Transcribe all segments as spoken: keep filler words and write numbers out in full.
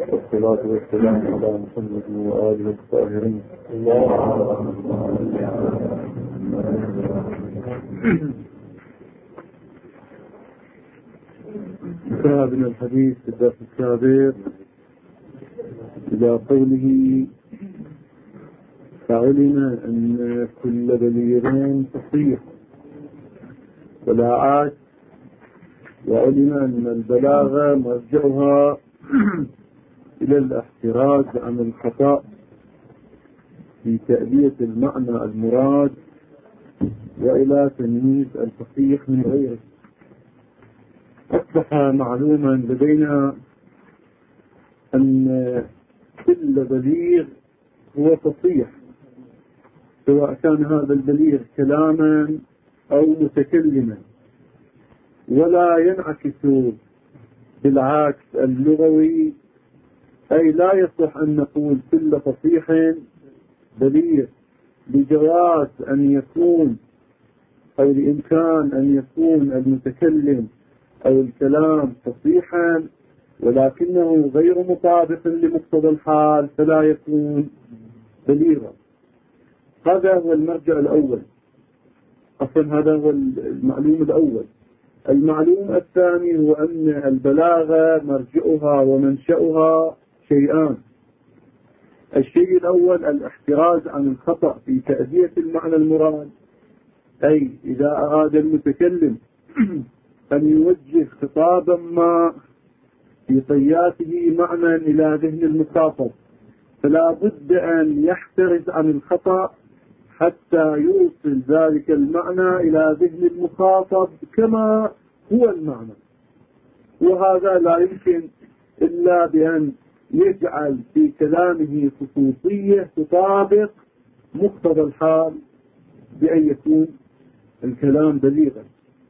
والصلاة والسلام على محمد وآله الطاهرين. انتهى بنا الحديث في الدرس السابق إلى قوله: فعلم أن كل بليغ تصيح ولا عاد، وعلم أن البلاغة مرجعها إلى الاحتراز عن الخطأ في تأدية المعنى المراد، وإلى تمييز الفصيح من غيره. أصبح معلوما لدينا أن كل بليغ هو فصيح، سواء كان هذا البليغ كلاما أو متكلما، ولا ينعكس بالعكس اللغوي، أي لا يصح أن نقول كل فصيح بليغ، بجواز أن يكون أو بإمكان أن يكون المتكلم أو الكلام فصيحا ولكنه غير مطابق لمقتضى الحال فلا يكون بليغا. هذا هو المرجع الأول، أصلا هذا هو المعلوم الأول. المعلوم الثاني هو أن البلاغة مرجعها ومنشأها شيئان. الشيء الأول الاحتراز عن الخطأ في تأدية المعنى المراد، أي إذا أراد المتكلم أن يوجه خطابا ما في طياته معنى إلى ذهن المخاطب، فلا بد أن يحترز عن الخطأ حتى يوصل ذلك المعنى إلى ذهن المخاطب كما هو المعنى. وهذا لا يمكن إلا بأن يجعل في كلامه خصوصية تطابق مقتضى الحال بأن يكون الكلام بليغا.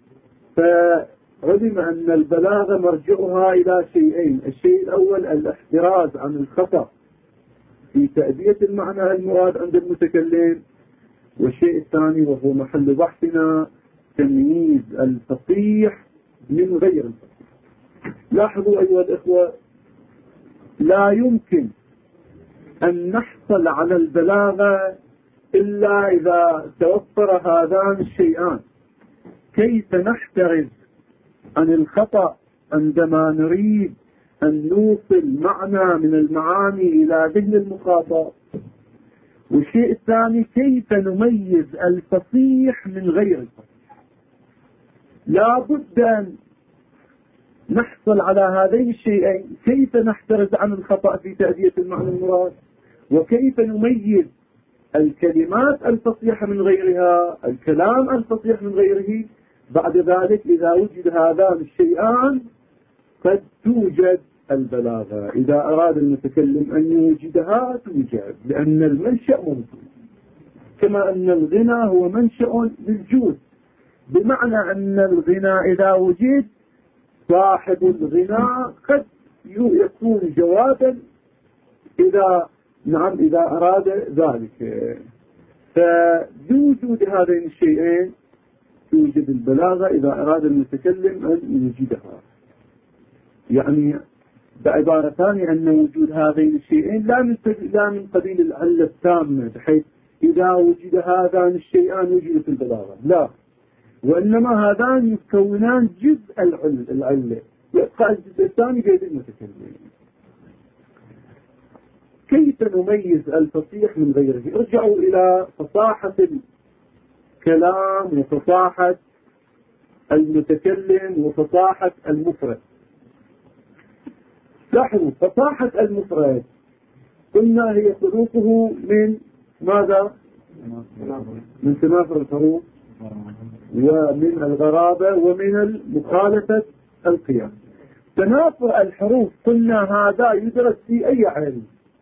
فعلم أن البلاغة مرجعها إلى شيئين: الشيء الأول الاحتراز عن الخطأ في تأدية المعنى المراد عند المتكلم، والشيء الثاني وهو محل بحثنا تمييز الفصيح من غير الفصيح. لاحظوا أيها الإخوة، لا يمكن أن نحصل على البلاغة إلا إذا توفر هذان الشيئان. كيف نحترز عن الخطأ عندما نريد أن نوصل معنى من المعاني إلى ذهن المخاطب؟ والشيء الثاني كيف نميز الفصيح من غير الفصيح؟ لا بد أن نحصل على هذين الشيئين: كيف نحترز عن الخطأ في تأدية المعنى المراد، وكيف نميز الكلمات الفصيحة من غيرها، الكلام الفصيح من غيره. بعد ذلك إذا وجد هذان الشيئان قد توجد البلاغة. إذا أراد المتكلم أن يوجدها توجد، لأن المنشأ موجود، كما أن الغنى هو منشأ للجود، بمعنى أن الغنى إذا وجد صاحب الغنى قد يكون جوادا إذا نعم إذا أراد ذلك. فبوجود هذين الشيئين توجد البلاغة إذا أراد المتكلم أن يوجدها. يعني بعبارة ثانية أن وجود هذين الشيئين لا من لا من قبيل العلة التامة، بحيث إذا وجد هذان الشيئان وجدت البلاغة، لا، وإنما هذان يكونان جزء العلة، يبقى الجزء الثاني بيد المتكلم. كيف نميز الفصيح من غيره؟ ارجعوا إلى فصاحة الكلام وفصاحة المتكلم وفصاحة المفرد. لاحظوا فصاحة المفرد قلنا هي حروفه من ماذا؟ من تنافر الحروف ومن الغرابة ومن مخالفة القياس. تنافر الحروف قلنا هذا يدرس في أي علم.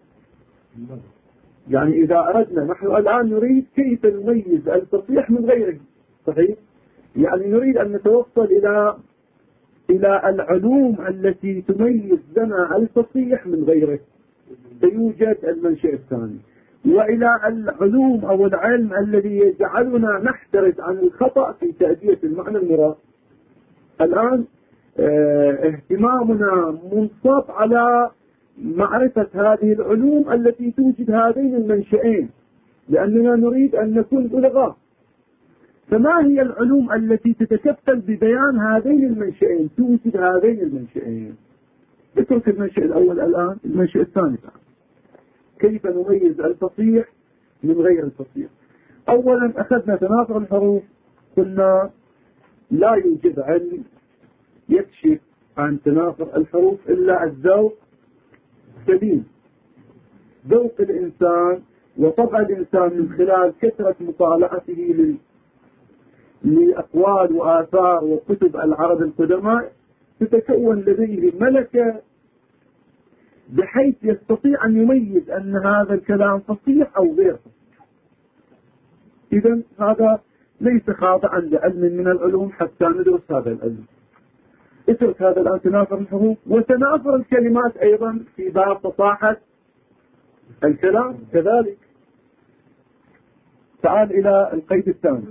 يعني إذا أردنا نحن الآن نريد كيف نميز الفصيح من غيره، صحيح؟ يعني نريد أن نتوصل إلى إلى العلوم التي تميز لنا الفصيح من غيره، فيوجد المنشأ الثاني، وإلى العلوم أو العلم الذي يجعلنا نحترز عن الخطأ في تأدية المعنى المراد. الآن اه اهتمامنا منصب على معرفة هذه العلوم التي توجد هذين المنشئين، لأننا نريد أن نكون بلغاء. فما هي العلوم التي تتكفل ببيان هذين المنشئين، توجد هذين المنشئين؟ اترك المنشئ الأول الآن، المنشئ الثاني الآن. كيف نميز الفصيح من غير الفصيح؟ أولا أخذنا تناظر الحروف، قلنا لا يوجد علم يكشف عن تناظر الحروف إلا الذوق سليم، ذوق الإنسان وطبع الإنسان من خلال كثرة مطالعته لل... لأقوال وآثار وكتب العرب القدماء، تتكون لديه ملكة بحيث يستطيع أن يميز أن هذا الكلام فصيح أو غير فصيح. إذا هذا ليس خاضعا لعلم من العلوم حتى ندرس هذا العلم. اترك هذا الآن تناظر الحروف، وتناظر الكلمات أيضا في باب فصاحة الكلام كذلك. تعال إلى القيد الثاني،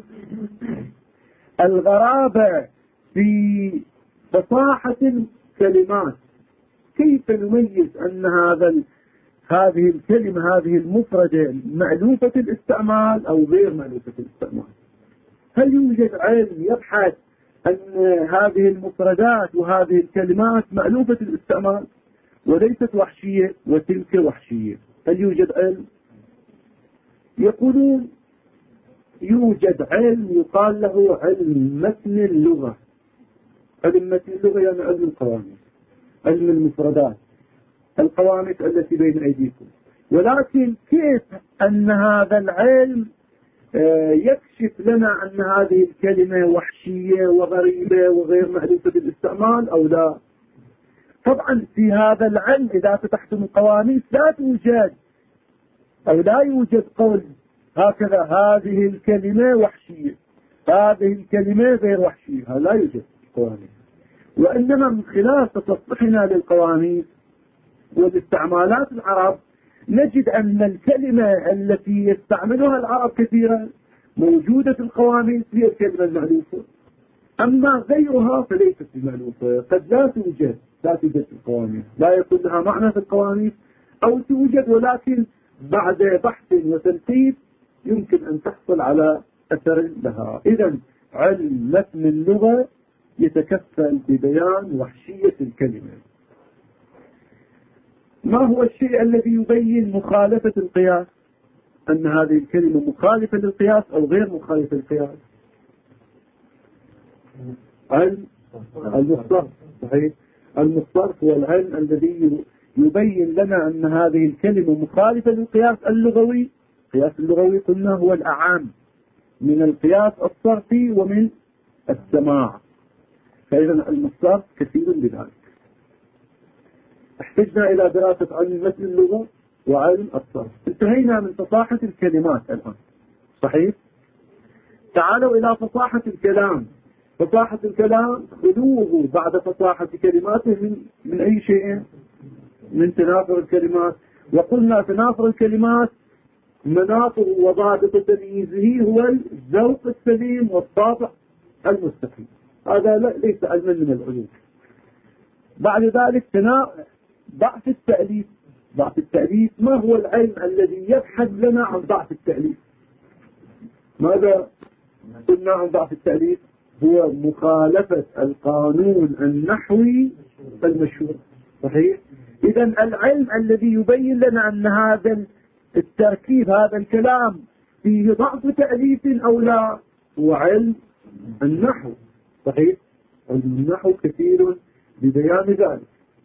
الغرابة في فصاحة الكلمات. كيف نميز أن هذا هذه الكلمة هذه المفردة مألوفة الاستعمال أو غير مألوفة الاستعمال؟ هل يوجد علم يبحث أن هذه المفردات وهذه الكلمات مألوفة الاستعمال وليست وحشية وتلك وحشية؟ هل يوجد علم؟ يقولون يوجد علم يقال له علم متن اللغة. علم متن اللغة يعني علم القواميس، علم المفردات، القواميس التي بين أيديكم. ولكن كيف أن هذا العلم يكشف لنا أن هذه الكلمة وحشية وغريبة وغير مألوفة بالاستعمال أو لا؟ طبعا في هذا العلم إذا فتحتم القواميس لا توجد أو لا يوجد قول هكذا هذه الكلمة وحشية، هذه الكلمة غير وحشية، هذا لا يوجد قواميس. وإنما من خلال تصححنا للقواميس والاستعمالات العرب نجد أن الكلمة التي يستعملها العرب كثيرا موجودة في القواميس هي الكلمة المألوفة، أما غيرها فليست بمألوفة، قد لا توجد لا توجد في القواميس، لا يكون لها معنى في القواميس، أو توجد ولكن بعد بحث وتنقيب يمكن أن تحصل على أثر لها. إذن علم متن اللغة يتكفل ببيان وحشية الكلمة. ما هو الشيء الذي يبين مخالفة القياس، أن هذه الكلمة مخالفة للقياس أو غير مخالفة للقياس؟ علم المصطلح. صحيح، المصطلح هو العلم الذي يبين لنا أن هذه الكلمة مخالفة للقياس اللغوي. القياس اللغوي قلنا هو الأعام من القياس الصرفي ومن السماع، فإذا المصطلح كثير بذلك. احتجنا إلى دراسة علم متن اللغة وعلم الصرف. انتهينا من فصاحة الكلمات الآن. صحيح؟ تعالوا إلى فصاحة الكلام. فصاحة الكلام خلوه بعد فصاحة كلماته من, من أي شيء؟ من تنافر الكلمات. وقلنا تنافر الكلمات مناطق وضابط تمييزه هو الذوق السليم والطابع المستقيم. هذا ليس علما من العلوم. بعد ذلك ضعف التأليف. ضعف التأليف ما هو العلم الذي يبحث لنا عن ضعف التأليف؟ ماذا قلنا عن ضعف التأليف؟ هو مخالفة القانون النحوي المشهور. صحيح؟ إذا العلم الذي يبين لنا أن هذا التركيب هذا الكلام فيه ضعف تأليف أو لا هو علم النحو. صحيح؟ علم النحو كثير ببيان ذلك.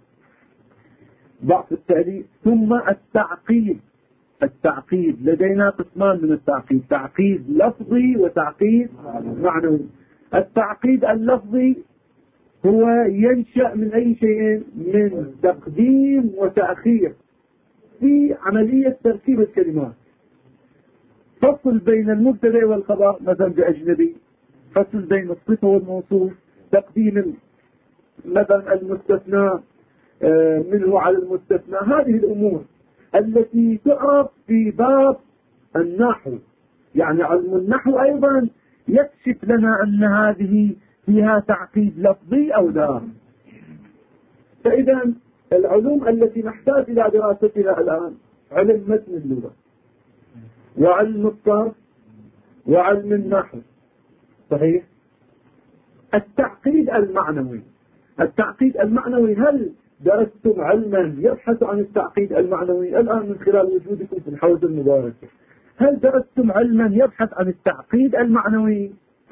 ضعف التأليف. ثم التعقيد. التعقيد لدينا قسمان من التعقيد، تعقيد لفظي وتعقيد معنوي. التعقيد اللفظي هو ينشأ من أي شيء؟ من تقديم وتأخير في عملية تركيب الكلمات. فصل بين المبتدأ والخبر مثلا بأجنبي، فصل بين الصفة والموصوف، تقديم مثلا المستثنى منه على المستثنى. هذه الأمور التي تعرف في باب النحو. يعني علم النحو أيضا يكشف لنا أن هذه فيها تعقيد لفظي أو لا. فإذا العلوم التي نحتاج إلى دراستها الآن علم متن اللغة وعلم الصرف وعلم النحو، صحيح؟ التعقيد المعنوي، التعقيد المعنوي، هل درستم علما يبحث عن التعقيد المعنوي الآن من خلال وجودكم في الحوزة المباركة؟ هل درستم علما يبحث عن التعقيد المعنوي؟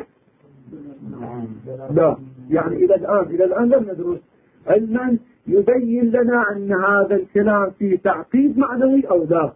لا، يعني إلى الآن إلى الآن لم ندرس علما يبين لنا أن هذا الكلام فيه تعقيد معنوي أو لا.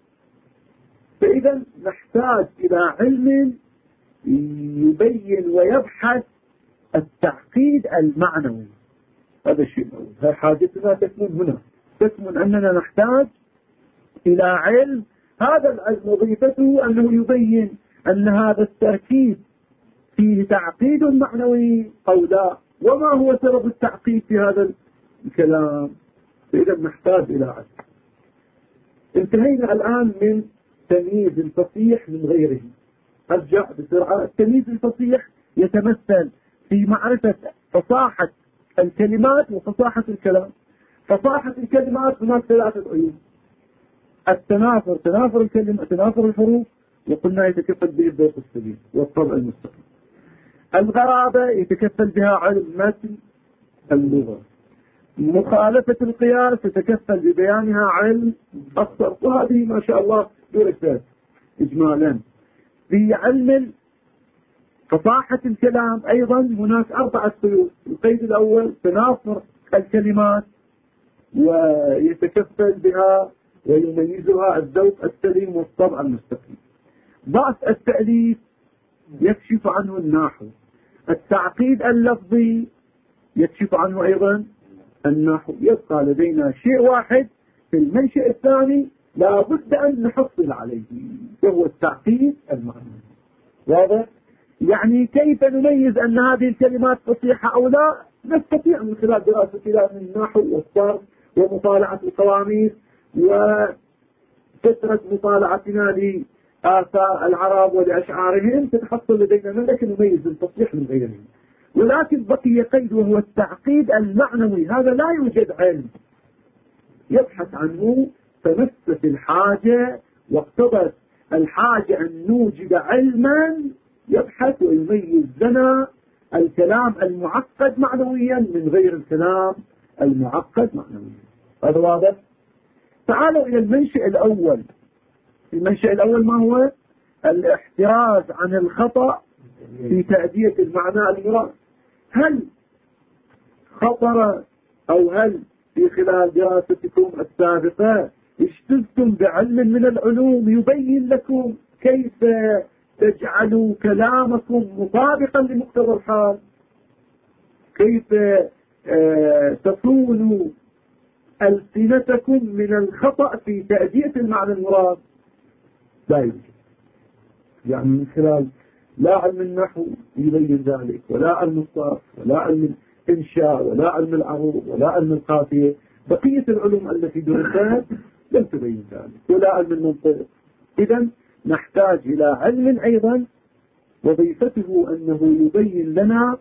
فإذا نحتاج إلى علم يبين ويبحث التعقيد المعنوي. هذا الشيء الأول، حاجتنا تكمن هنا، تكمن أننا نحتاج إلى علم، هذا العلم وظيفته أنه يبين أن هذا التركيب فيه تعقيد معنوي أو لا، وما هو سبب التعقيد في هذا الكلام. فإذا نحتاج إلى علم. انتهينا الآن من تمييز الفصيح من غيره. أرجع بسرعة. التمييز الفصيح يتمثل في معرفة فصاحة الكلمات وفصاحة الكلام. فصاحة الكلمات هناك ثلاثة عيوب: التنافر، تنافر الكلمة، تنافر الحروف، وقلنا يتكفل به الذوق السليم والطبع المستقيم. الغرابة يتكفل بها علم متن اللغة. مخالفة القياس يتكفل ببيانها علم الصرف. وهذه ما شاء الله درست إجمالا. في علم فصاحة الكلام أيضا هناك أربعة قيود. القيد الأول تنافر الكلمات، ويتكفل بها ويميزها الذوق السليم والطبع المستقيم. ضعف التأليف يكشف عنه النحو. التعقيد اللفظي يكشف عنه أيضا النحو. يبقى لدينا شيء واحد في المنشأ الثاني لا بد أن نحصل عليه، وهو التعقيد المعنوي. واضح؟ يعني كيف نميز أن هذه الكلمات فصيحة أو لا؟ نستطيع من خلال دراستنا من النحو والصرف ومطالعة القواميس وكثرة مطالعتنا لآثار العرب ولأشعارهم تتحصل لدينا ملكة نميز الفصيح من غيره. ولكن بقي قيد وهو التعقيد المعنوي. هذا لا يوجد علم يبحث عنه، فمست الحاجة واقتضت الحاجة أن نوجد علما يبحث ويميز لنا الكلام المعقد معنويا من غير الكلام المعقد معنويا. هذا واضح؟ تعالوا إلى المنشأ الأول. المنشأ الأول ما هو؟ الاحتراز عن الخطأ في تأدية المعنى المراد. هل خطر أو هل في خلال دراستكم السابقة اشتغلتم بعلم من العلوم يبين لكم كيف تجعلوا كلامكم مطابقا لمقتضى الحال؟ كيف آه تصونوا ألسنتكم من الخطأ في تأدية المعنى المراد؟ لا يوجد. يعني من خلال لا علم النحو يبين ذلك، ولا علم الصرف، ولا علم الإنشاء، ولا علم العروض، ولا علم القافية. بقية العلوم التي درست لم تبين ذلك، ولا علم المنطق. إذن نحتاج إلى علم أيضا وظيفته أنه يبين لنا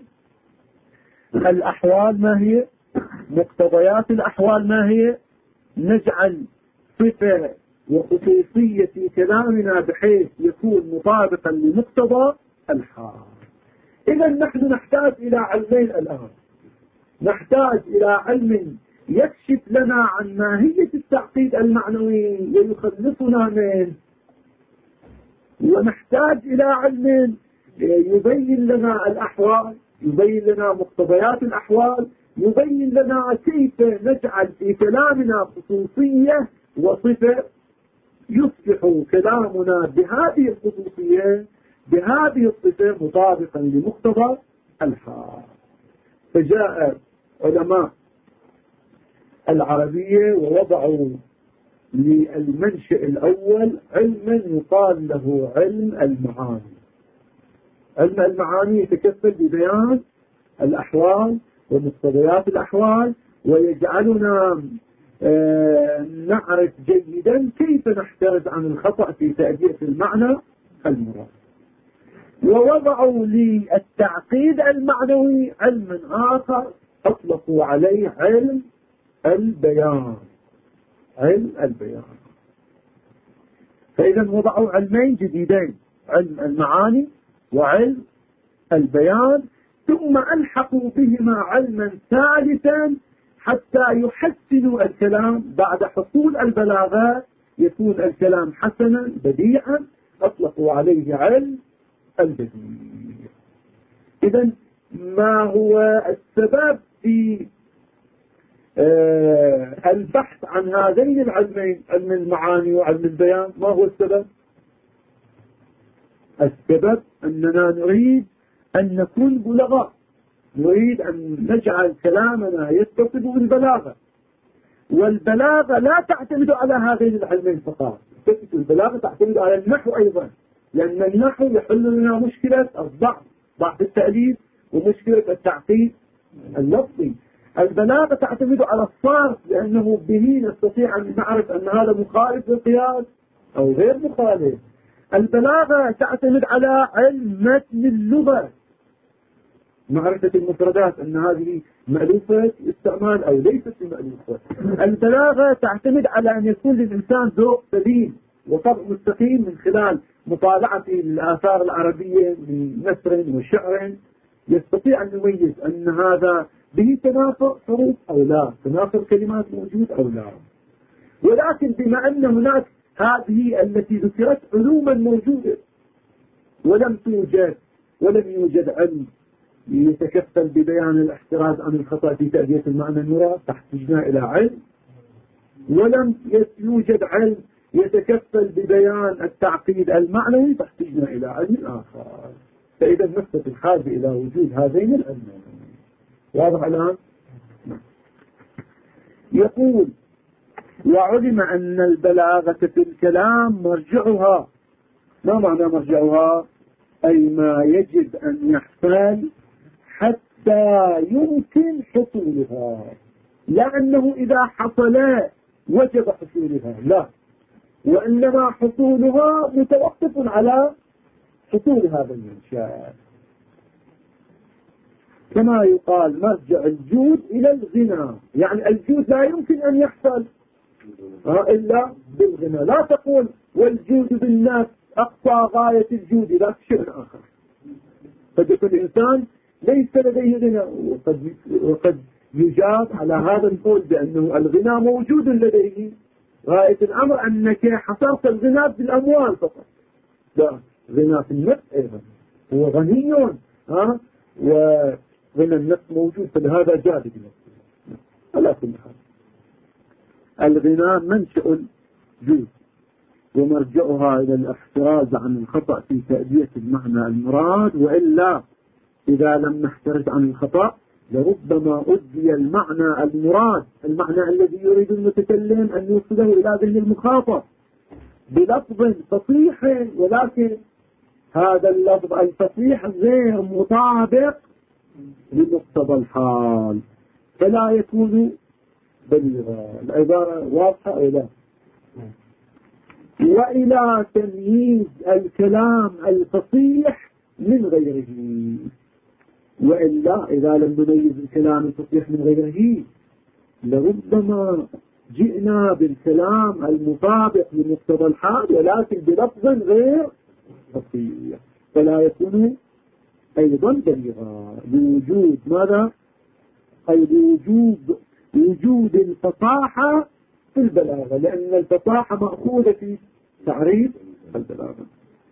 الأحوال ما هي، مقتضيات الأحوال ما هي، نجعل صفة وخصوصية في كلامنا بحيث يكون مطابقا لمقتضى الحال. إذا نحن نحتاج إلى علمين الآن. نحتاج إلى علم يكشف لنا عن ماهية التعقيد المعنوي ويخلصنا منه، ونحتاج إلى علم يبين لنا الأحوال، يبين لنا مقتضيات الأحوال، يبين لنا كيف نجعل في كلامنا خصوصية وصفة يصبح كلامنا بهذه الخصوصية بهذه الصفة مطابقا لمقتضى الحال. فجاء علماء العربية ووضعوا للمنشأ الأول علما يقال له علم المعاني. علم المعاني يتكفل ببيان الأحوال ومقتضيات الأحوال، ويجعلنا آه نعرف جيدا كيف نحترز عن الخطأ في تأدية المعنى المراد. ووضعوا للتعقيد المعنوي علما آخر أطلقوا عليه علم البيان. علم البيان. فإذا وضعوا علمين جديدين، علم المعاني وعلم البيان، ثم ألحقوا بهما علما ثالثا حتى يحسنوا الكلام. بعد حصول البلاغة يكون الكلام حسنا بديعا، أطلقوا عليه علم البديع. إذا ما هو السبب في آه البحث عن هذين العلمين، علم المعاني وعلم البيان؟ ما هو السبب؟ السبب أننا نريد أن نكون بلغاء، نريد أن نجعل كلامنا يتصف بالبلاغة، والبلاغة لا تعتمد على هذين العلمين فقط، البلاغة تعتمد على النحو أيضا، لأن النحو يحل لنا مشكلة الضعف، ضعف التأليف، ومشكلة التعقيد اللفظي. البلاغة تعتمد على الصرف، لأنه به نستطيع أن نعرف أن هذا مخالف للقياس أو غير مخالف. البلاغة تعتمد على علم متن اللغة، معرفة المفردات، أن هذه مألوفة استعمال أو ليست مألوفة. البلاغة تعتمد على أن يكون للإنسان ذوق سليم وطبع مستقيم من خلال مطالعته للآثار العربية من نثر وشعر، يستطيع أن يميز أن هذا به تنافر حروف أو لا، تنافر كلمات موجود أو لا. ولكن بما أن هناك هذه التي ذكرت علوما موجودة ولم توجد ولم يوجد علم يتكفل ببيان الاحتراز عن الخطأ في تأدية المعنى المراد، تحتاجنا إلى علم. ولم يوجد علم يتكفل ببيان التعقيد المعنوي، تحتاجنا إلى علم آخر. فإذا نثبت الحاجة إلى وجود هذين العلمين. واضح الآن؟ يقول: وعلم أن البلاغة في الكلام مرجعها. ما معنى مرجعها؟ أي ما يجب أن يحصل حتى يمكن حصولها، لأنه إذا حصل وجب حصولها، لا، وإنما حصولها متوقف على حصول هذا المنشأ. كما يقال مرجع الجود إلى الغنى، يعني الجود لا يمكن أن يحصل إلا بالغنى. لا تقول والجود بالناس أقصى غاية الجود، لا شيء آخر. قد يكون الإنسان ليس لديه غنى، وقد, وقد يجاب على هذا القول بأنه الغنى موجود لديه، غاية الأمر أنك حصرت الغنى بالأموال فقط، لا، غنى في النفس أيضا، هو غني، ها، وغنى النفس موجود، فلهذا جاد بنفسه. على كل حال الغنى منشأ الجود ومرجعها إلى الاحتراز عن الخطأ في تأدية المعنى المراد، وإلا إذا لم نحترز عن الخطأ لربما أدي المعنى المراد، المعنى الذي يريد المتكلم أن يوصله إلى ذهن المخاطب بلفظ فصيح، ولكن هذا اللفظ الفصيح غير مطابق لمقتضى الحال، فلا يكون بليغا. العبارة واضحة أو لا؟ وإلى تمييز الكلام الفصيح من غيره، وإلا إذا لم نميز الكلام الفصيح من غيره لربما جئنا بالكلام المطابق لمقتضى الحال ولكن بلفظ غير فصيح، فلا يكون أيضا بليغا، لوجود ماذا؟ أي لوجود وجود الفصاحة في البلاغة، لأن الفصاحة مأخوذة في تعريف البلاغة.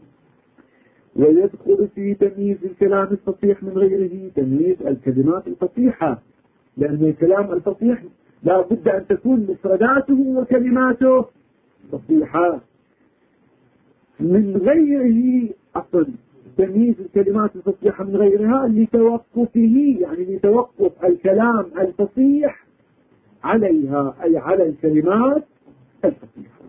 ويدخل في تمييز الكلام الفصيح من غيره تمييز الكلمات الفصيحة، لأن الكلام الفصيح لا بد أن تكون مفرداته وكلماته فصيحة. من غيره أصل تمييز الكلمات الفصيحة من غيرها لتوقفه، يعني لتوقف الكلام الفصيح عليها، أي على الكلمات الفصيحة.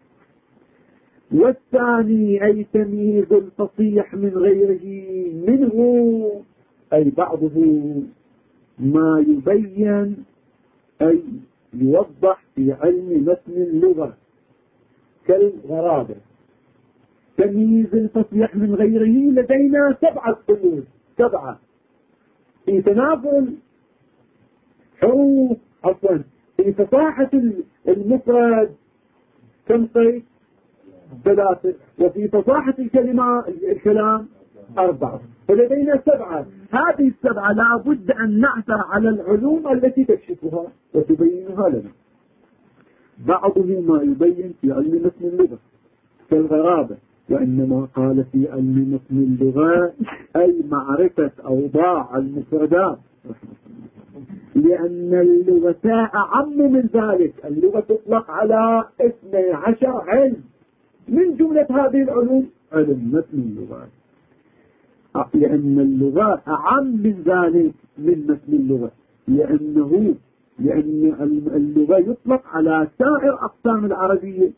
والثاني أي تمييز الفصيح من غيره منه، أي بعضه ما يبين أي يوضح في علم متن اللغة كالغرابة. تمييز الفصيح من غيره لدينا سبعة حلول، سبعة في تنافل حروف، عفوا في فصاحة المفرد كم قيد؟ ثلاثة. وفي فصاحة الكلمة الكلام أربعة. فلدينا سبعة. هذه السبعة لا بد أن نعثر على العلوم التي تكشفها وتبينها لنا. بعضه ما يبين في علم متن اللغة كالغرابة، وإنما قال في علم متن اللغة أي معرفة أوضاع المفردات، لأن اللغة أعم من ذلك. اللغة تطلق على اثني عشر علم، من جملة هذه العلوم علم متن اللغة، لأن اللغة أعم من ذلك من متن اللغة، لأنه لأن اللغة يطلق على سائر أقسام العربية.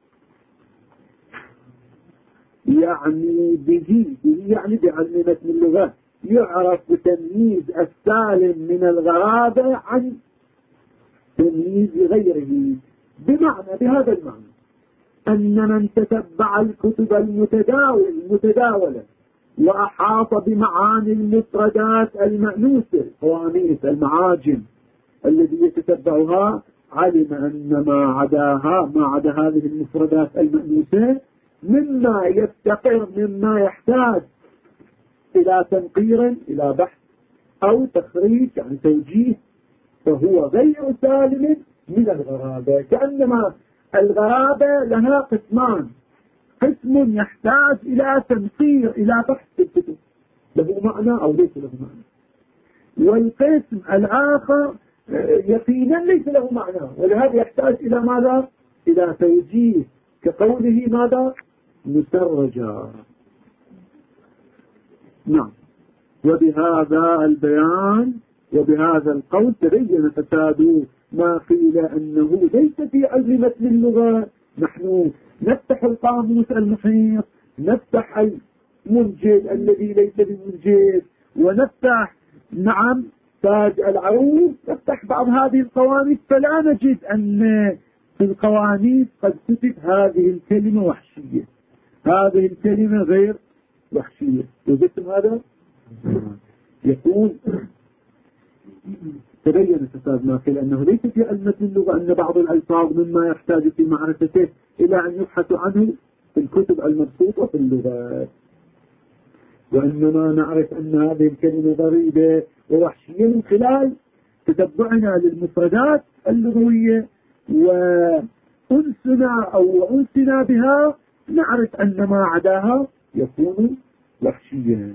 يعني به به يعني بعلم متن اللغة يعرف بتمييز السالم من الغرابة عن تمييز غيره، بمعنى بهذا المعنى أن من تتبع الكتب المتداول المتداولة وأحاط بمعاني المفردات المأنوسة، قواميس المعاجم الذي يتتبعها، علم أن ما عداها ما عدا هذه المفردات المأنوسة مما يفتقر مما يحتاج إلى تنقير إلى بحث أو تخريج يعني توجيه، فهو غير سالم من الغرابة. كأنما الغرابة لها قسمان، قسم يحتاج إلى تنقير إلى بحث في الكتب له معنى أو ليس له معنى، والقسم الآخر يقينا ليس له معنى، ولهذا يحتاج إلى ماذا؟ إلى توجيه، كقوله ماذا؟ مسرجا. نعم. وبهذا البيان وبهذا القول تبين فساد ما قيل أنه ليس في علم متن اللغة. نحن نفتح القاموس المحيط، نفتح المنجد الذي ليس بمنجد، ونفتح نعم تاج العروض، نفتح بعض هذه القواميس، فلا نجد أن في القواميس قد كتب هذه الكلمة وحشية، هذه الكلمة غير وحشية. وجدتم هذا؟ يكون تبين فساد ما قيل أنه ليس في علم متن اللغة أن بعض الألفاظ مما يحتاج في معرفته إلى أن يبحث عنه في الكتب المبسوطة في اللغة، وإنما نعرف أن هذه الكلمة غريبة ووحشية من خلال تتبعنا للمفردات اللغوية وأنسنا أو أنسنا بها، نعرف أن ما عداها يكون وحشيا.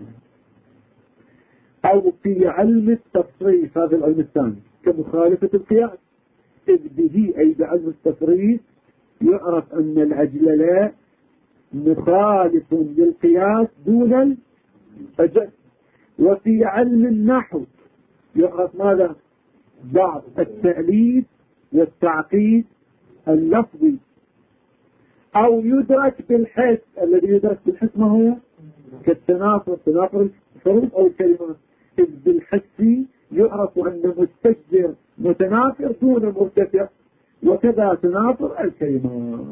أو في علم التصريف، هذا العلم الثاني كمخالفة القياس، إذ به أي بعلم التصريف يعرف أن الأجلل مخالف للقياس دون الأجل. وفي علم النحو يعرف ماذا؟ بعض التأليف والتعقيد اللفظي، أو يدرك بالحس. الذي يدرك بالحس ما هو؟ كالتنافر، تنافر الحروف أو الكلمات. إذ بالحس يعرف أن مستجدر متنافر دون مرتفع، وكذا تنافر الكلمات.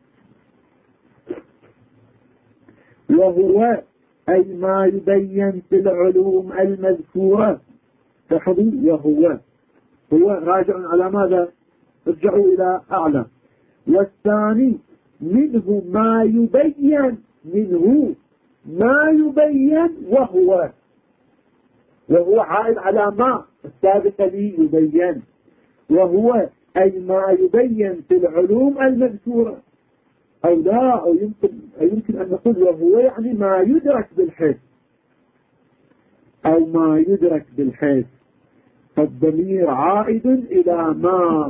وهو أي ما يبين في العلوم المذكورة. تحضي وهو هو راجع على ماذا؟ ارجعوا إلى أعلى. والثاني منه ما يبين، منه ما يبين وهو وهو عائد على ما السابق لي يبين، وهو أي ما يبين في العلوم المذكورة. أو لا أو يمكن, أو يمكن أن نقول وهو يعني ما يدرك بالحس أو ما يدرك بالحس، فالضمير عائد إلى ما،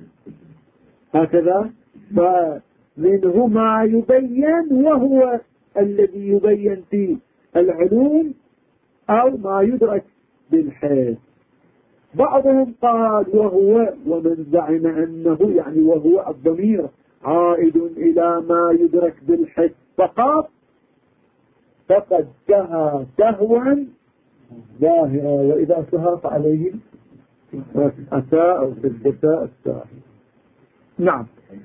هكذا. فمنه ما يبين وهو الذي يبين في العلوم أو ما يدرك بالحس. بعضهم قال وهو، ومن زعم أنه يعني وهو الضمير عائد إلى ما يدرك بالحس فقط فقد سهى سهوا ظاهرا، وإذا سهى فعليه أساء أو سلبساء الساهي. نعم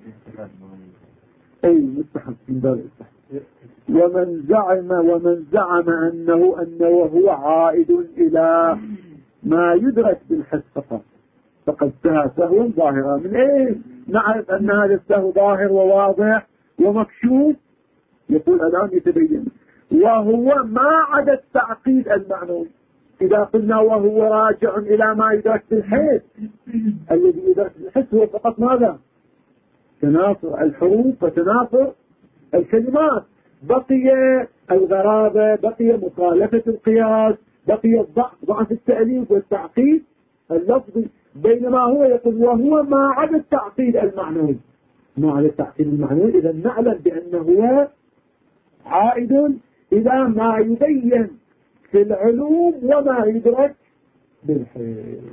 أي مستحب من باب التحقيق. ومن زعم ومن زعم أنه أنه وهو عائد إلى ما يدرك بالحس فقط، فقد سهى سهوا ظاهرا. من ايه نعرف ان هذا السهو ظاهر وواضح ومكشوف؟ يقول الآن يتبين، وهو ما عدا التعقيد المعنوي. إذا قلنا وهو راجع إلى ما يدرك بالحس، الذي يدرك بالحس هو فقط ماذا؟ تنافر الحروف وتنافر الكلمات. بقي الغرابة، بقي مخالفة القياس، بقي الضعف، ضعف التأليف والتعقيد اللفظي. بينما هو يقول وهو ما عدا التعقيد المعنوي. ما عدا التعقيد المعنوي، إذا نعلم بأنه هو عائد إلى ما يبين في العلوم وما يدرك بالحس.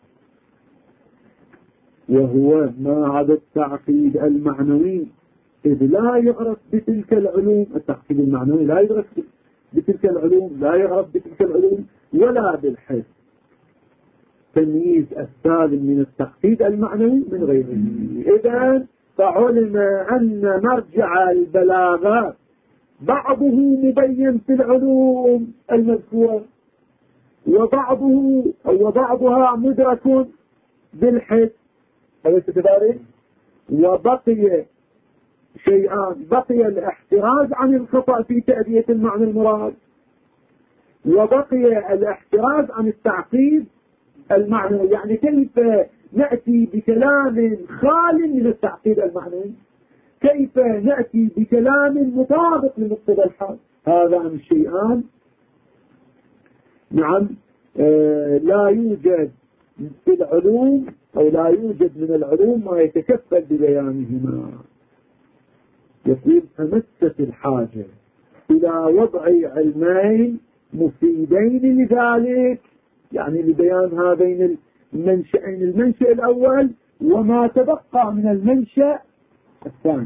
وهو ما عدا التعقيد المعنوي، إذ لا يعرف بتلك العلوم. التعقيد المعنوي لا يدرك بتلك العلوم، لا يعرف بتلك العلوم ولا بالحس. تمييز السالم من التعقيد المعنوي من غيره. إذن فعلم أن مرجع البلاغة بعضه مبين في العلوم المذكورة، وبعضه أو وبعضها مدرك بالحس. أليس كذلك؟ وبقي شيئان، بقي الاحتراز عن الخطأ في تأدية المعنى المراد، وبقي الاحتراز عن التعقيد المعنوي. يعني كيف نأتي بكلام خال من التعقيد المعنوي؟ كيف نأتي بكلام مطابق لمقتضى الحال؟ هذان الشيئان نعم آه لا يوجد في العلوم، أو لا يوجد من العلوم ما يتكفل ببيانهما. يقول أمست الحاجة إلى وضع علمين مفيدين لذلك، يعني لبيان هذين المنشأين، المنشأ الأول وما تبقى من المنشأ الثاني.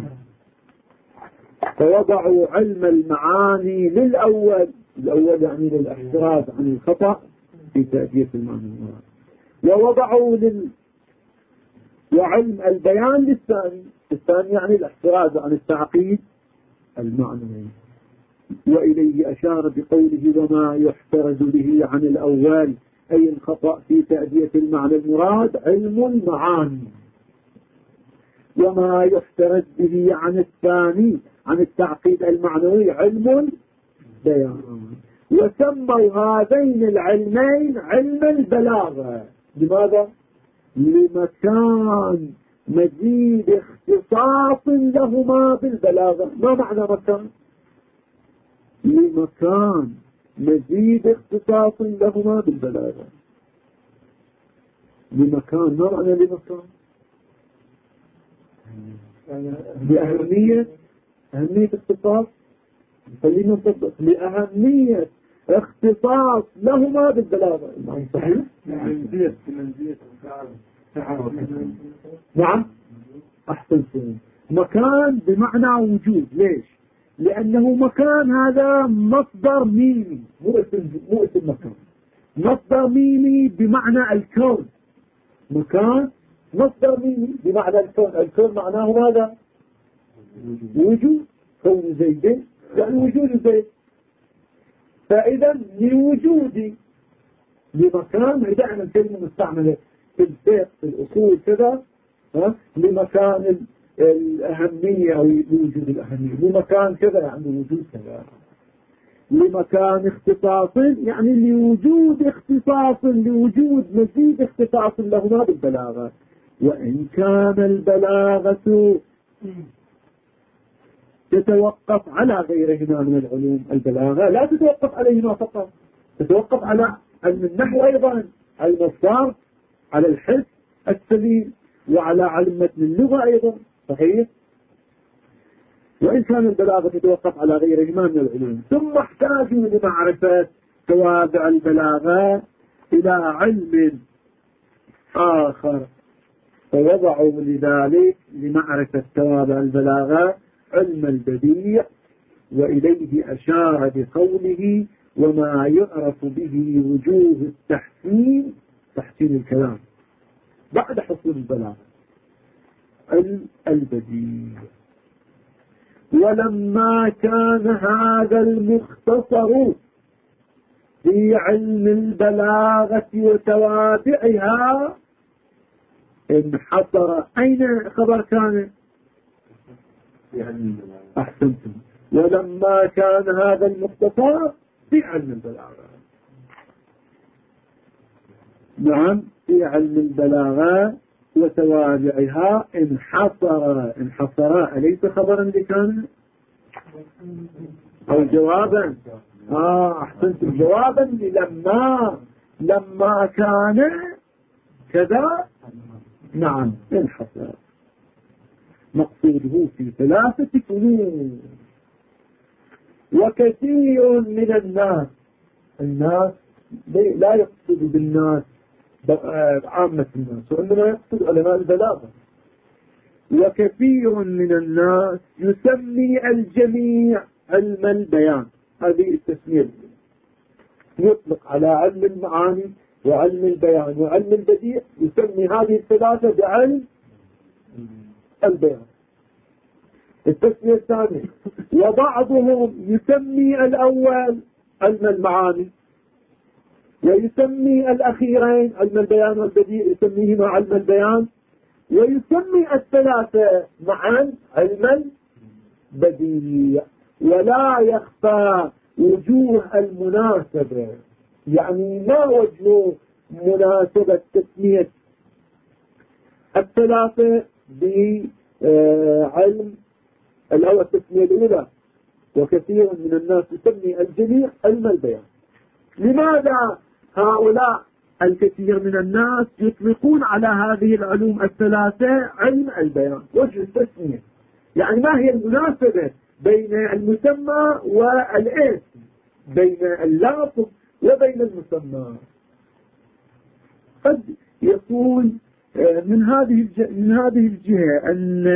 فوضعوا علم المعاني للأول، الأول يعني للاحتراز عن الخطأ في تأدية المعنى المراد، ووضعوا لل وعلم البيان للثاني، الثاني يعني الاحتراز عن التعقيد المعنوي. وإليه أشار بقوله وما يحترز به عن الأول، أي الخطأ في تأدية المعنى المراد علم المعاني، وما يحترز به عن الثاني عن التعقيد المعنوي علم البيان. وسموا هذين العلمين علم البلاغة. لماذا؟ لمكان مزيد اختصاص لهما بالبلاغة. ما معنى مكان؟ لمكان مزيد اختصاص لهما بالبلاغة. لمكان، ما معنى لمكان؟ لأهمية، أهمية اختصاص، خلينا نطبق لأهمية اختصاص لهما بالبلاغة. صحيح؟ نعم أحسن سنة. مكان بمعنى وجود. ليش؟ لأنه مكان هذا مصدر ميمي، مو اسم مو اسم مكان، مصدر ميمي بمعنى الكون. مكان مصدر ميمي بمعنى الكون. الكون معناه ماذا؟ وجود. كون زيد يعني وجود زيد. فإذا لوجودي لمكان، إذا عن الكلمة مستعملة في الفقه في الأصول كذا، لمكان الأهمية أو لوجود الأهمية، لمكان كذا يعني وجود كذا، لمكان اختصاص يعني لوجود اختصاص، لوجود مزيد اختصاص لهما بالبلاغة. وإن كان البلاغة تتوقف على غيرهما من العلوم، البلاغة لا تتوقف عليهما فقط، تتوقف على علم النحو أيضا، علم الصرف، على الحس السليم، وعلى علم متن اللغة أيضا. صحيح؟ وإن كان البلاغة تتوقف على غيرهما من العلوم. ثم احتاجوا لمعرفة توابع البلاغة إلى علم آخر، فوضعوا لذلك لمعرفة توابع البلاغة علم البديع. وإليه أشار بقوله وما يعرف به وجوه التحسين، تحسين الكلام بعد حصول البلاغة، علم البديع. ولما كان هذا المختصر في علم البلاغة وتوابعها انحصر. أين خبر كان؟ أحسنتم. ولما كان هذا المختصر في علم البلاغة. نعم، في علم البلاغة وتوابعها انحصر. انحصر أليس خبرا لكان أو جوابا؟ آه أحسنتم، جوابا لما لما كان كذا. نعم انحصر. مقصوده في ثلاثة فنون. وكثير من الناس، الناس لا يقصد بالناس عامة الناس، وإنما يقصد علماء البلاغة. وكثير من الناس يسمي الجميع علم البيان. هذه التسمية يطلق على علم المعاني وعلم البيان وعلم البديع، يسمي هذه الثلاثة بعلم البيان. التسمية الثانية، وبعضهم يسمي الأول علم المعاني ويسمي الأخيرين علم البيان والبديع يسميهما علم البيان، ويسمي الثلاثة معا علم البديع. ولا يخفى وجوه المناسبة، يعني ما وجه مناسبة تسمية الثلاثة بعلم الأول. التسمية الأولى وكثير من الناس يسمي الجميع علم البيان. لماذا هؤلاء الكثير من الناس يطلقون على هذه العلوم الثلاثة علم البيان؟ وجه التسمية، يعني ما هي المناسبة بين المسمى والاسم، بين اللفظ وبين المسمى؟ قد يكون من هذه من هذه الجهة أن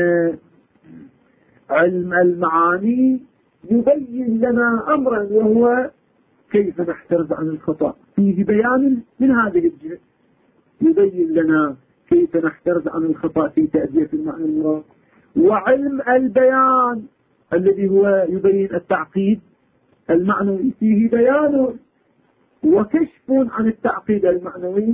علم المعاني يبين لنا أمرا، وهو كيف نحترز عن الخطأ. فيه بيان من هذه الجهة، يبين لنا كيف نحترز عن الخطأ في تأدية المعنى المراد. وعلم البيان الذي هو يبين التعقيد المعنوي فيه بيان وكشف عن التعقيد المعنوي.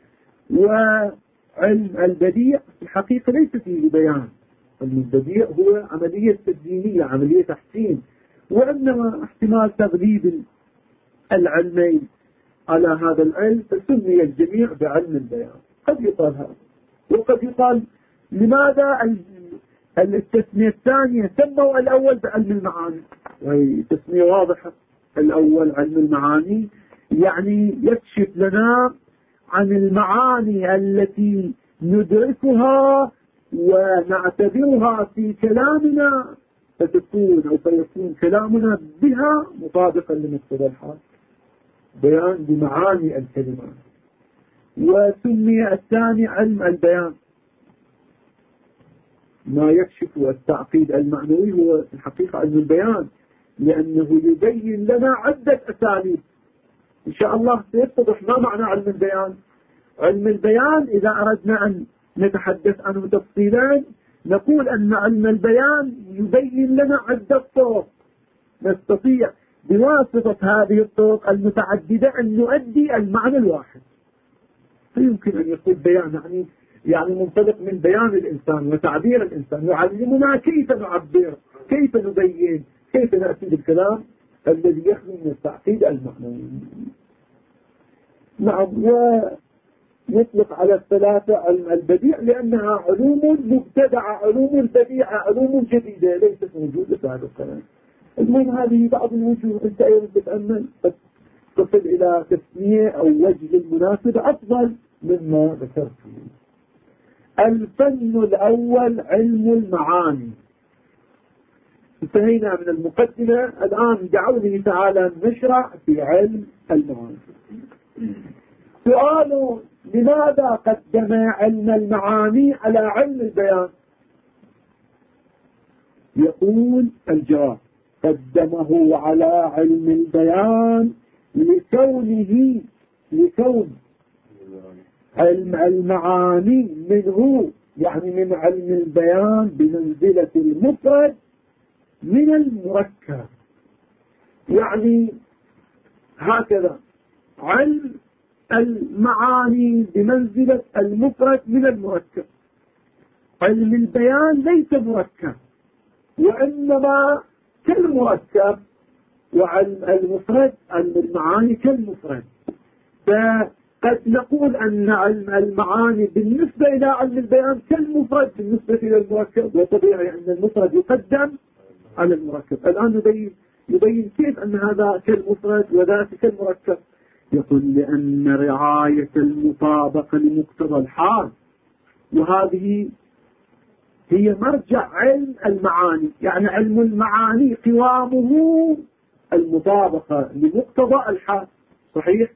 وعلم البديع في الحقيقة ليس فيه بيان. علم البديع هو عملية تدينية، عملية تحسين، وإنما احتمال تغليب العلمين على هذا العلم، فسمي الجميع بعلم البيان. قد يقال هذا، وقد يقال لماذا التسمية الثانية سموا الأول بعلم المعاني، وهي تسمية واضحة. الأول علم المعاني يعني يكشف لنا عن المعاني التي ندركها ونعتبرها في كلامنا، فتكون أو فيكون كلامنا بها مطابقا لمقتضى الحال، بيان بمعاني الكلمات. وسمي الثاني علم البيان، ما يكشف التعقيد المعنوي هو في الحقيقة علم البيان، لأنه يبين لنا عدة أساليب. إن شاء الله سيتضح ما معنى علم البيان. علم البيان إذا أردنا أن نتحدث عنه تفصيلا نقول أن علم البيان يبين لنا عدة طرق نستطيع بواسطة هذه الطرق المتعددة أن نؤدي المعنى الواحد. فيمكن أن يكون بيان يعني يعني منطلق من بيان الإنسان وتعبير الإنسان، يعلمنا كيف نعبر، كيف نبين، كيف نأتي بالكلام الذي يخلو من التعقيد المعنوي. نعم. ويطلق على الثلاثة علم البديع لأنها علوم مبتدعة، علوم بديعة، علوم جديدة ليست موجودة سابقا. المهم هذه بعض الوجوه، انت ايضا تتأمل تصل الى تسمية او وجه المناسبة افضل مما ذكرت. الفن الاول علم المعاني. انتهينا من المقدمة، الان بعونه تعالى نشرع في علم المعاني. سؤال: لماذا قدم علم المعاني على علم البيان؟ يقول الجواب: قدمه على علم البيان لكونه لكون علم المعاني منه، يعني من علم البيان بمنزلة المفرد من المركب. يعني هكذا علم المعاني بمنزلة المفرد من المركب. علم البيان ليس مركب، وإنما كالمركب، وعلم المفرد علم المعاني كالمفرد. فقد نقول أن علم المعاني بالنسبة إلى علم البيان كالمفرد بالنسبة إلى المركب، وطبيعي أن المفرد يقدم على المركب. الآن يبين يبين كيف أن هذا كالمفرد وذاك كالمركب. يقول لأن رعاية المطابقة لمقتضى الحال، وهذه هي مرجع علم المعاني، يعني علم المعاني قوامه المطابقة لمقتضى الحال، صحيح؟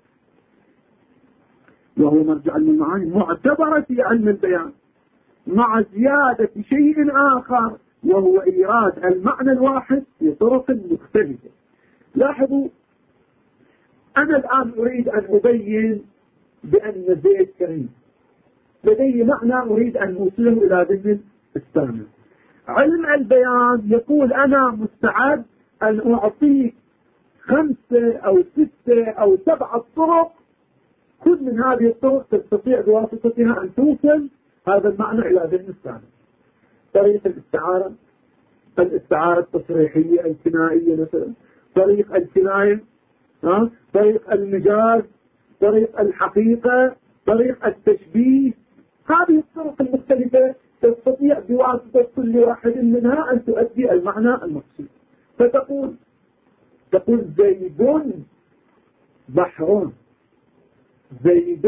وهو مرجع علم المعاني معتبرة في علم البيان مع زيادة شيء آخر، وهو إيراد المعنى الواحد في طرق مختلفة. لاحظوا، أنا الآن أريد أن أبين بأن زيد كريم، لدي معنى أريد أن أوصله إلى ذهن السامع. علم البيان يقول أنا مستعد أن أعطيك خمسة أو ستة أو سبعة طرق، كل من هذه الطرق تستطيع بواسطتها أن توصل هذا المعنى إلى ذهن السامع. طريق الاستعارة، الاستعارة التصريحية الكنائية مثلا، طريق الكناية، ها؟ طريق المجاز، طريق الحقيقة، طريق التشبيه. هذه الطرق المختلفة تستطيع بواسطة كل واحد منها أن تؤدي المعنى المقصود. فتقول تقول زيد بحر، زيد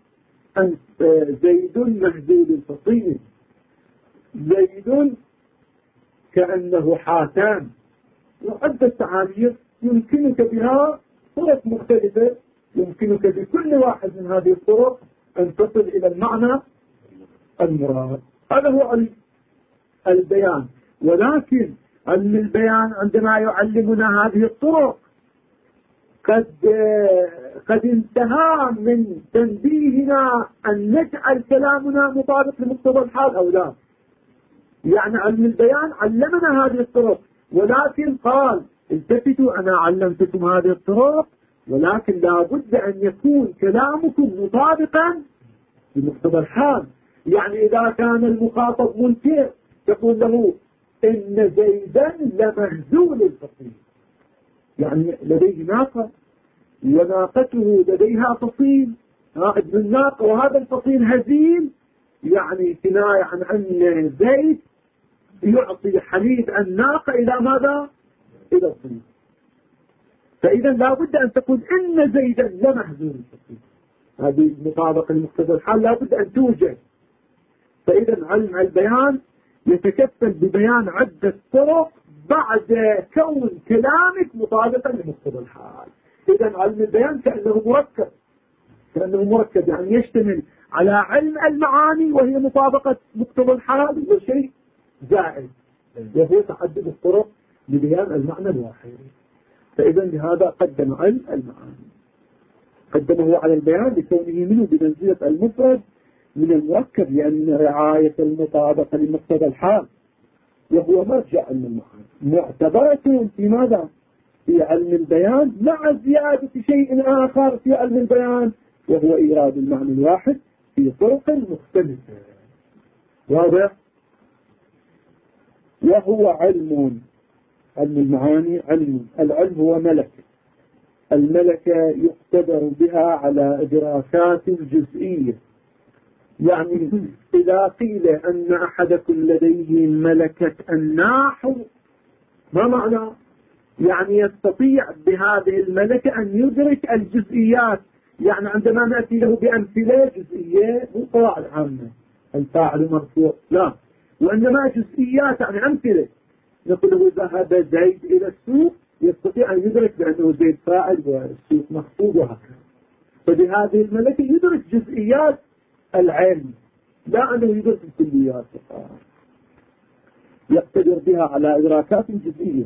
زيد مهزول الفصيل، زيد كأنه حاتم، وعدة تعابير يمكنك بها طرق مختلفة، يمكنك بكل واحد من هذه الطرق أن تصل إلى المعنى المراد. هذا هو علم البيان. ولكن علم البيان عندما يعلمنا هذه الطرق قد قد انتهى من تنبيهنا أن نجعل كلامنا مطابق لمقتضى الحال أو لا. يعني علم البيان علمنا هذه الطرق، ولكن قال التفتوا أنا علمتكم هذه الطرق، ولكن لا بد أن يكون كلامكم مطابقا لمقتضى الحال. يعني إذا كان المخاطب منكر تقول له إن زيدا لمهزول الفصيل، يعني لديه ناقة وناقته لديها فصيل، ابن الناقة وهذا الفصيل هزيل، يعني كناية عن أن زيد يعطي حليب الناقة إلى ماذا؟ إلى الفصيل. فإذا لا بد أن تقول إن زيدا لمهزول الفصيل، هذه مطابقة لمقتضى الحال لا بد أن توجد. فإذا علم البيان يتكفل ببيان عدة طرق بعد كون كلامك مطابقا لمقتضى الحال. إذا علم البيان كأنه مركب، كأنه مركب يعني يشتمل على علم المعاني وهي مطابقة مقتضى الحال وشيء زائد، وهو تعدد الطرق لبيان المعنى الواحد. فإذا لهذا قدم علم المعاني، قدمه على البيان لكونه منه بمنزلة المفرد من المركب، لأن رعاية المطابقة لمقتضى الحال وهو مرجع علم المعاني معتبرة في ماذا؟ في علم البيان مع زيادة شيء آخر في علم البيان، وهو إيراد المعنى الواحد في طرق مختلفة. واضح؟ وهو علم، علم المعاني علم، العلم هو ملكة، الملكة يقتدر بها على إدراكات جزئية. يعني إذا قيل أن أحدكم لديه ملكة الناحو، ما معنى؟ يعني يستطيع بهذه الملكة أن يدرك الجزئيات. يعني عندما نأتي له بأمثلة جزئية مو قواعد عامة الفاعل مرفوع، لا، وإنما جزئيات يعني أمثلة. نقول له ذهب زيد إلى السوق، يستطيع أن يدرك بأنه زيد فاعل والسوق مخفوض وهكذا. فبهذه الملكة يدرك جزئيات العلم، لا أنه يدرك الكليات، يقتدر بها على إدراكات جزئية.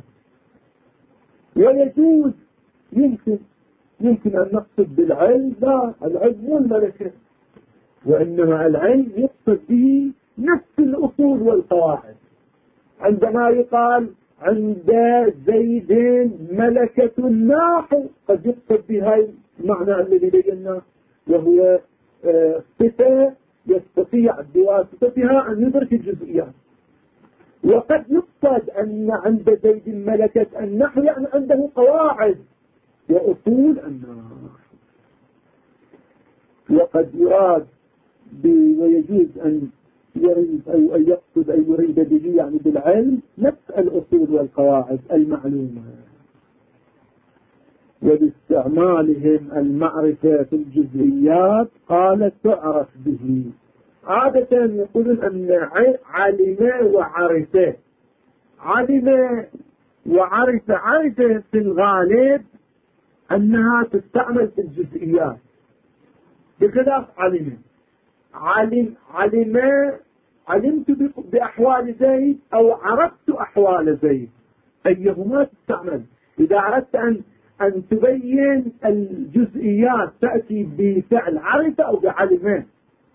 ويجوز يمكن يمكن أن نقصد بالعلم لا، العلم مو الملكة، وإنما العلم يقصد به نفس الأصول والقواعد. عندما يقال عند زيد ملكة الناحو قد يقصد بها المعنى الذي بيناه، وهو صفة يستطيع بواسطتها أن يدرك الجزئيات. وقد يقصد أن عند زيد ملكة النحو يعني عنده قواعد وأصول النحو، وقد يراد ويجوز أن يريد أو أن يقصد أن يريد به يعني بالعلم نفس الأصول والقواعد المعلومة. وباستعمالهم المعرفة في الجزئيات قال تعرف به. عادة يقولون أن علم وعرف، علم وعرف، عرف في الغالب أنها تستعمل في الجزئيات بخلاف علم. علم علم علمت بأحوال زيد أو عرفت أحوال زيد، أيهما تستعمل. إذا أردت أن أن تبين الجزئيات تأتي بفعل عرف أو بعلم؟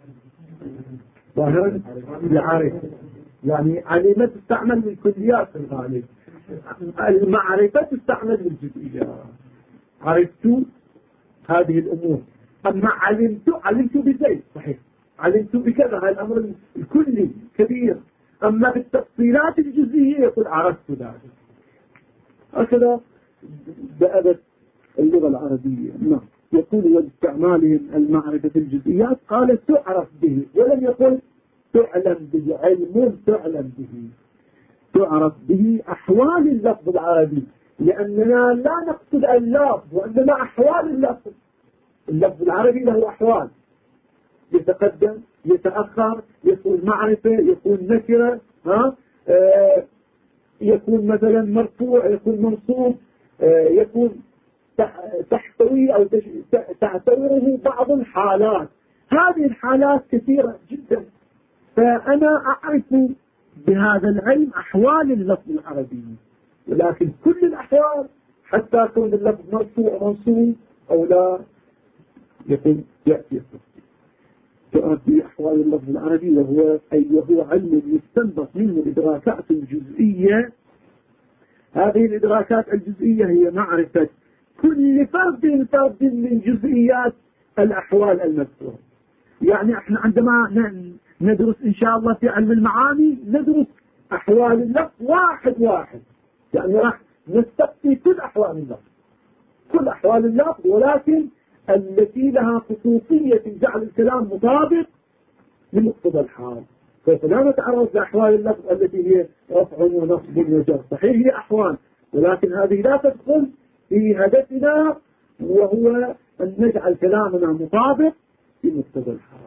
ظاهرا بعرف، يعني علم تستعمل بالكليات في الغالب، المعرفة تستعمل بالجزئيات. عرفت هذه الأمور، أما علمت علمت بزيد صحيح، علمت بكذا، هذا الأمر الكلي كبير. أما بالتفصيلات الجزئية يقول عرفت ذلك. هكذا بأبت اللغة العربية. نعم. يقول واستعمالهم المعرفة الجزئيات قال تعرف به، ولم يقل تعلم به، علم تعلم به، تعرف به أحوال اللفظ العربي، لأننا لا نقصد اللفظ وإنما أحوال اللفظ. اللفظ العربي له أحوال، يتقدم يتأخر، يكون معرفة، يكون نكرة، ها آه يكون مثلا مرفوع، يكون منصوب، آه يكون تحتوي أو تعتبره بعض الحالات. هذه الحالات كثيرة جدا، فأنا أعرف بهذا العلم أحوال اللفظ العربي، ولكن كل الأحوال حتى يكون اللفظ مرفوع منصوب أو لا يكون يأتي التفصيل. تؤدي أحوال اللفظ العربي وهو أي وهو علم يستنبط منه الإدراكات الجزئية. هذه الإدراكات الجزئية هي معرفة كل فرد فرد من جزئيات الأحوال المذكورة. يعني احنا عندما ندرس إن شاء الله في علم المعاني ندرس أحوال اللفظ واحد واحد، يعني راح نستقصي كل أحوال اللفظ، كل أحوال اللفظ، ولكن التي لها خصوصية جعل الكلام مطابق لمقتضى الحال. فلا نتعرض لأحوال اللفظ التي هي رفع ونصب وجر، صحيح هي أحوال، ولكن هذه لا تدخل في هدفنا وهو أن نجعل كلامنا مطابق لمقتضى الحال.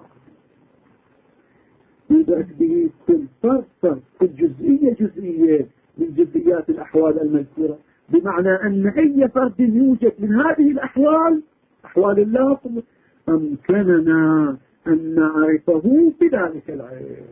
يدرك به كل فرد فرد، كل جزئية جزئية من جزئيات الأحوال المذكورة، بمعنى أن أي فرد يوجد من هذه الأحوال، أحوال اللفظ، أمكننا أن نعرفه بذلك العلم.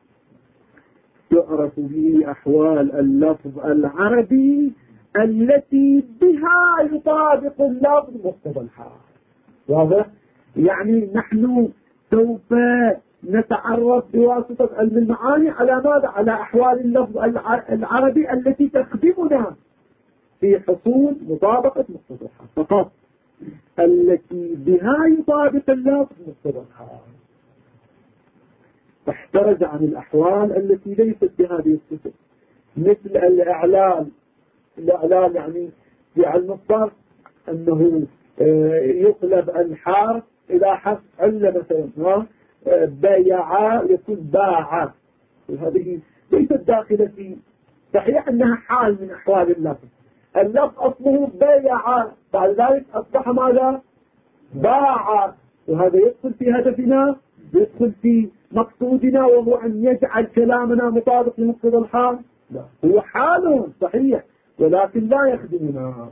يعرف به أحوال اللفظ العربي التي بها يطابق اللفظ مقتضى الحال. واضح؟ يعني نحن سوف نتعرف بواسطة علم المعاني على ماذا؟ على أحوال اللفظ العربي التي تخدمنا في حصول مطابقة مقتضى الحال فقط، التي بها يطابق اللفظ مقتضى الحال. فاحترز عن الأحوال التي ليست بهذه الصفة، مثل الإعلال. الإعلال يعني في علم الصرف أنه يقلب الحرف إلى حرف علة، مثلا بيع يكون باع، وهذه ليست داخلة في، صحيح أنها حال من أحوال اللفظ. اللفظ أصله بيع، بعد ذلك أصبح ماذا؟ باع، وهذا يدخل في هدفنا، يدخل في مقصودنا، وهو أن يجعل كلامنا مطابق لمقتضى الحال. لا، هو حال صحيح ولكن لا يخدمنا.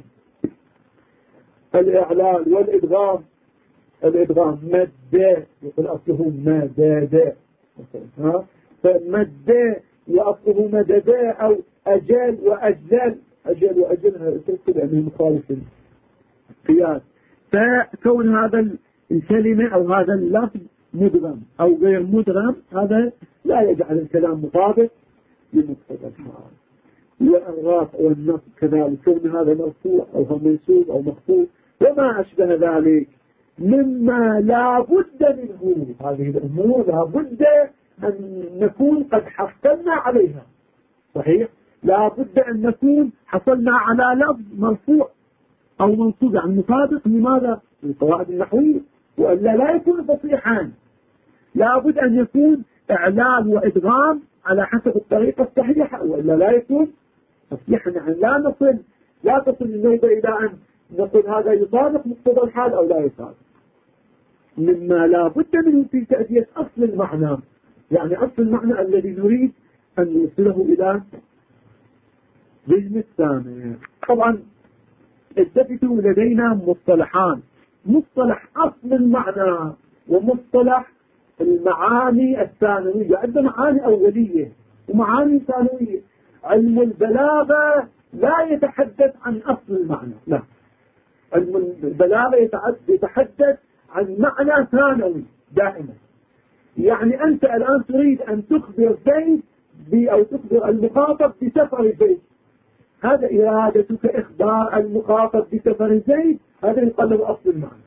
الإعلال والإدغام. الإدغام مد، يقول أصله مدد، ها فمد وأصله مدد، أو أجل وأجل، أجل وأجل تذكر يعني مخالف القياس. فكون هذا الكلمة أو هذا اللفظ مدغم أو غير مدغم، هذا لا يجعل الكلام مطابق لمقتضى الحال. والرفع والنصب كذلك، كون هذا مرفوع أو منصوب أو مخفوض وما أشبه ذلك، مما لا بد منه. هذه الأمور لا بد أن نكون قد حصلنا عليها. صحيح، لا بد أن نكون حصلنا على لفظ مرفوع أو منصوب عن مطابق لماذا؟ القواعد النحوية، وإلا لا يكون فصيحا. لا بد أن يكون إعلال وإدغام على حسب الطريقة الصحيحة، وإلا لا يكون فصيحا. يعني لا نصل لا تصل النوبة إلى أن نقول هذا يطابق مقتضى الحال أو لا يطابق. مما لا بد منه في تأدية أصل المعنى، يعني أصل المعنى الذي نريد أن نوصله إلى ذهن السامع. طبعا التفتوا لدينا مصطلحان: مصطلح أصل المعنى ومصطلح المعاني الثانوية. عندنا معاني أولية ومعاني ثانوية. علم البلاغة لا يتحدث عن أصل المعنى، لا. علم البلاغة يتحدث عن معنى ثانوي دائما. يعني أنت الآن تريد أن تخبر زيد أو تخبر المخاطب بسفر زيد، هذا إرادتك إخبار المخاطب بسفر زيد، هذا يقلب أصل المعنى.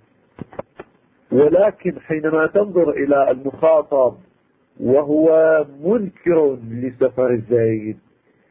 ولكن حينما تنظر إلى المخاطب وهو منكر لسفر زيد،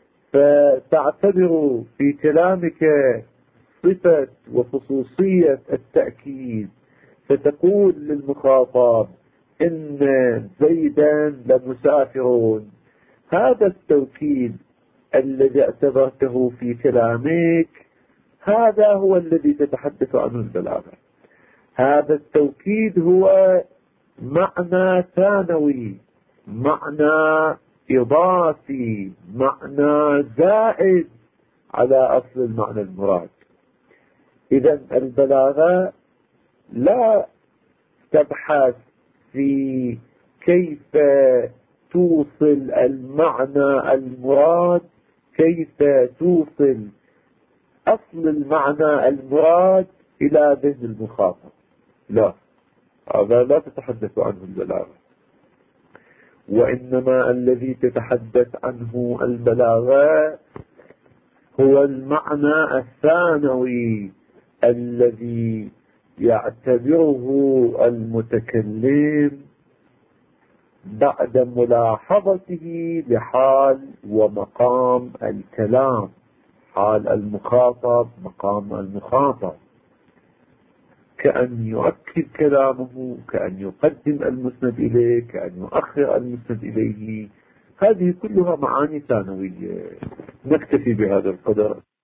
فتعتبر في كلامك صفة وخصوصية التأكيد، فتقول للمخاطب إن زيدا لمسافر. هذا التوكيد الذي اعتبرته في كلامك هذا هو الذي تتحدث عنه البلاغة. هذا التوكيد هو معنى ثانوي، معنى إضافي، معنى زائد على أصل المعنى المراد. إذن البلاغة لا تبحث في كيف توصل المعنى المراد، كيف توصل أصل المعنى المراد إلى ذهن المخاطب، لا، هذا لا تتحدث عنه البلاغة. وإنما الذي تتحدث عنه البلاغة هو المعنى الثانوي الذي يعتبره المتكلم بعد ملاحظته لحال ومقام الكلام، حال المخاطب، مقام المخاطب، كأن يؤكد كلامه، كأن يقدم المسند إليه، كأن يؤخر المسند إليه. هذه كلها معاني ثانوية. نكتفي بهذا القدر.